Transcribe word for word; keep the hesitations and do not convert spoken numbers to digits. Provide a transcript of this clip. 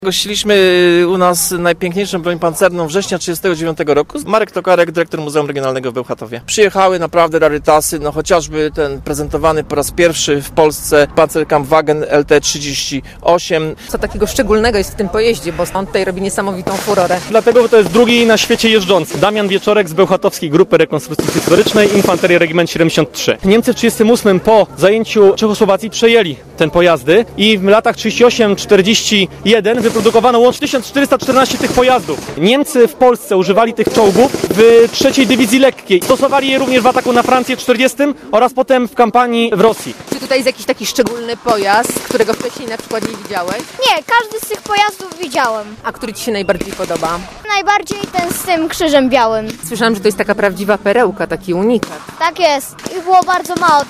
Gościliśmy u nas najpiękniejszą broń pancerną września tysiąc dziewięćset trzydziestego dziewiątego roku. Marek Tokarek, dyrektor Muzeum Regionalnego w Bełchatowie. Przyjechały naprawdę rarytasy, no chociażby ten prezentowany po raz pierwszy w Polsce Panzerkampfwagen L T trzydzieści osiem. Co takiego szczególnego jest w tym pojeździe, bo on tutaj robi niesamowitą furorę. Dlatego, że to jest drugi na świecie jeżdżący. Damian Wieczorek z Bełchatowskiej Grupy Rekonstrukcji Historycznej, Infanterii Regiment siedemdziesiąt trzy. Niemcy w tysiąc dziewięćset trzydziestym ósmym po zajęciu Czechosłowacji przejęli ten pojazdy i w latach trzydziestym ósmym czterdziestym pierwszym wyprodukowano łącznie tysiąc czterysta czternaście tych pojazdów. Niemcy w Polsce używali tych czołgów w trzeciej Dywizji Lekkiej. Stosowali je również w ataku na Francję w czterdziestym oraz potem w kampanii w Rosji. Czy tutaj jest jakiś taki szczególny pojazd, którego wcześniej na przykład nie widziałeś? Nie, każdy z tych pojazdów widziałem. A który Ci się najbardziej podoba? Najbardziej ten z tym krzyżem białym. Słyszałam, że to jest taka prawdziwa perełka, taki unikat. Tak jest. Ich było bardzo mało.